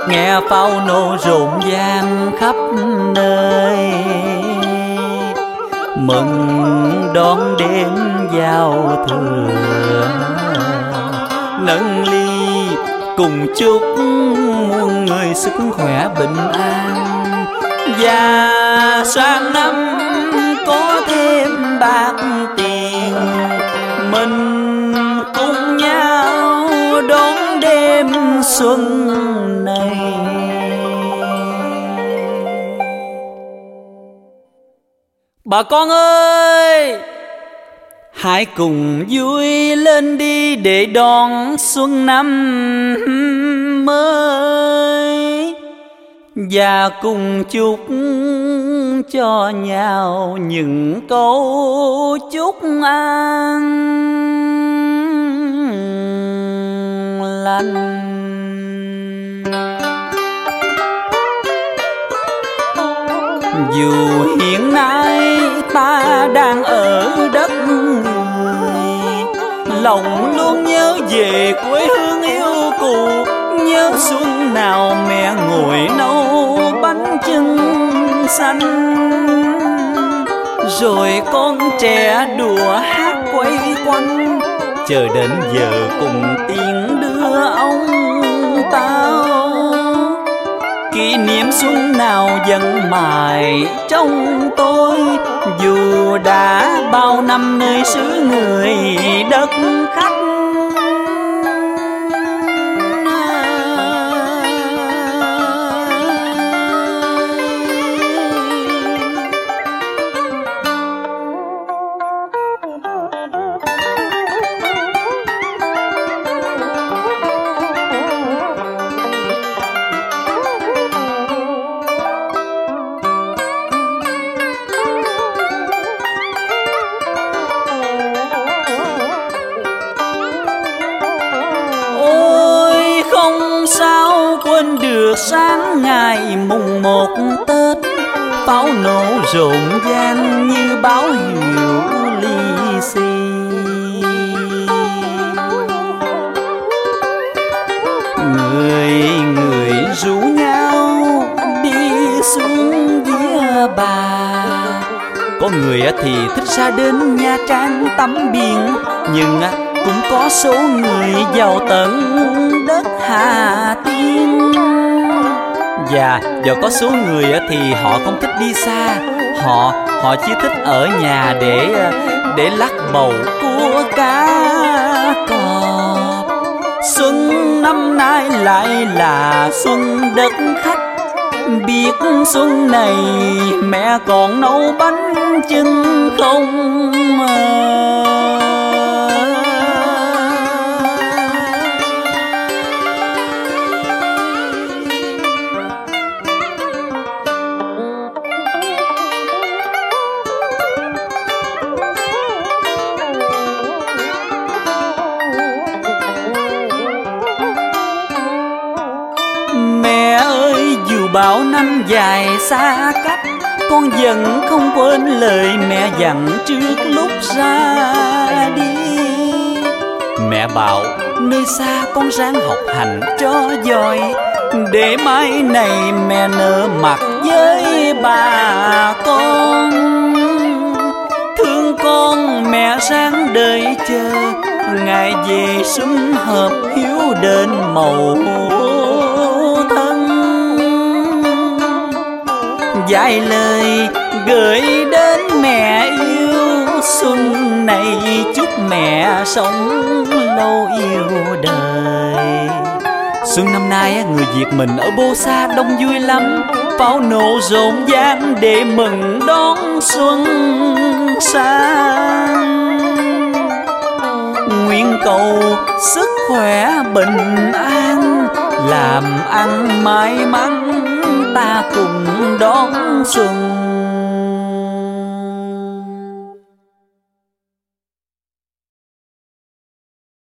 nghe pháo nổ rộn ràng khắp nơi, mừng đón đêm giao thừa. Nâng ly cùng chúc muôn người sức khỏe bình an, và sang năm có thêm bạc tiền, mình cùng nhau đón đêm xuân này. Bà con ơi, hãy cùng vui lên đi để đón xuân năm mới, và cùng chúc cho nhau những câu chúc an lành. Dù hiện nay ta đang ở đất người, lòng luôn nhớ về quê hương yêu cũ, nhớ xuân nào mẹ ngồi nấu bánh chưng xanh, rồi con trẻ đùa hát quay quanh, chờ đến giờ cùng tiếng đưa ông tao. Kỷ niệm xuân nào vẫn mãi trong tôi, dù đã bao năm nơi xứ người đất khách. Sao quên được sáng ngày mùng 1 Tết, pháo nổ rộn ràng như báo hiệu lì xì. Người người rủ nhau đi xuống vía bà, có người thì thích ra đến Nha Trang tắm biển, nhưng cũng có số người giàu tận đất Hà Tiên. Và có số người thì họ không thích đi xa, họ chỉ thích ở nhà để lắc bầu cua cá cọp. Xuân năm nay lại là xuân đất khách, biết xuân này mẹ còn nấu bánh chưng không bao năm dài xa cách, con vẫn không quên lời mẹ dặn trước lúc ra đi. Mẹ bảo nơi xa con ráng học hành cho giỏi, để mai này mẹ nở mặt với bà con. Thương con mẹ ráng đợi chờ, ngày về sum họp hiếu đến màu thân. Vài lời gửi đến mẹ yêu, xuân này chúc mẹ sống lâu yêu đời. Xuân năm nay người Việt mình ở Bô Sa đông vui lắm, pháo nổ rộn ràng để mừng đón xuân sang. Nguyện cầu sức khỏe bình an, làm ăn may mắn ta cùng đón xuân.